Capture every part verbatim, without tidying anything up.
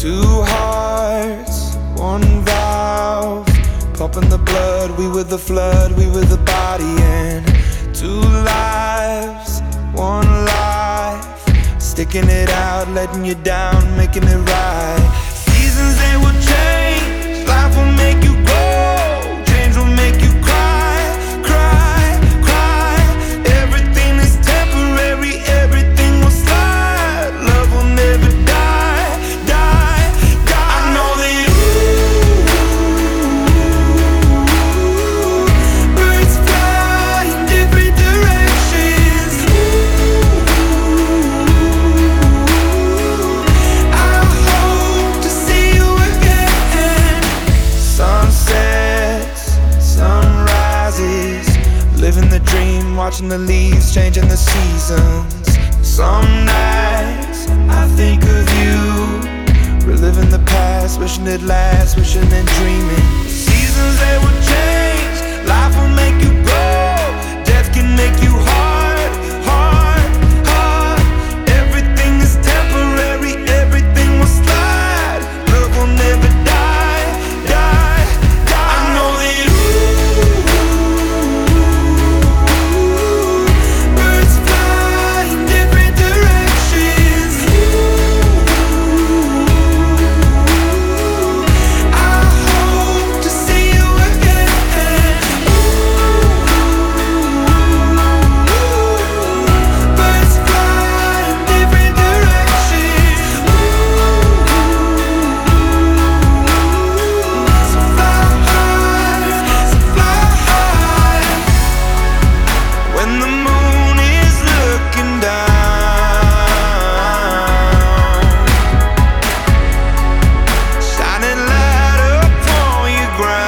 Two hearts, one valve, pumping the blood. We were the flood, we were the body. And two lives, one life, sticking it out, letting you down, making it right. Seasons, they will change, life will make you grow, change will make you cry, cry, cry. Everything is temporary, everything will slide. Love will never die, die, die. I know that ooh, birds fly in different directions. Ooh, I hope to see you again. Sunsets, sunrises, living the dream, watching the leaves, changing the seasons. Some nights I think of you, reliving the past, wishing it lasts, wishing and dreaming. Seasons, they will change, life will make you grow, death can make you hard, hard, hard. Everything is temporary, everything will slide. Love will never die, die, die. I know that ooh, birds fly in different directions. Ooh, I hope to see you again. Ooh, birds fly in different directions. Ooh, so fly high, so fly high. When the moon is looking down, shining light upon your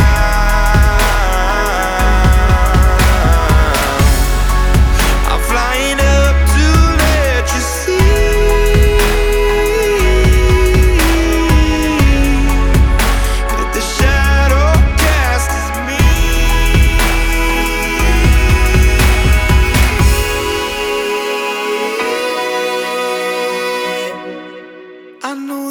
ground, I'm flying up to let you see that the shadow cast is me. I know